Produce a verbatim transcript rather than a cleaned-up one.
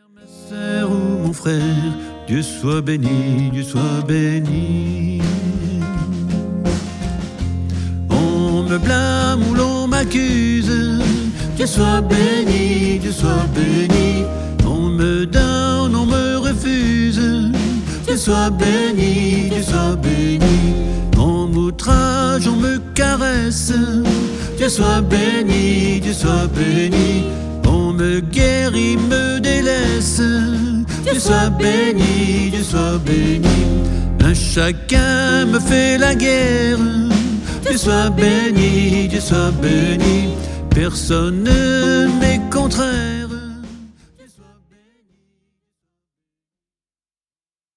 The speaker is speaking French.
Ma sœur ou mon frère, Dieu soit béni, Dieu soit béni. On me blâme ou l'on m'accuse, Dieu soit béni, Dieu soit béni. On me donne, on me refuse, Dieu soit béni, Dieu soit béni. On m'outrage, on me caresse, Dieu soit béni, Dieu soit béni. On me guérit, me délaisse, Dieu soit béni, Dieu soit béni. Un chacun me fait la guerre, Dieu soit béni, Dieu soit béni. Personne ne m'est contraire.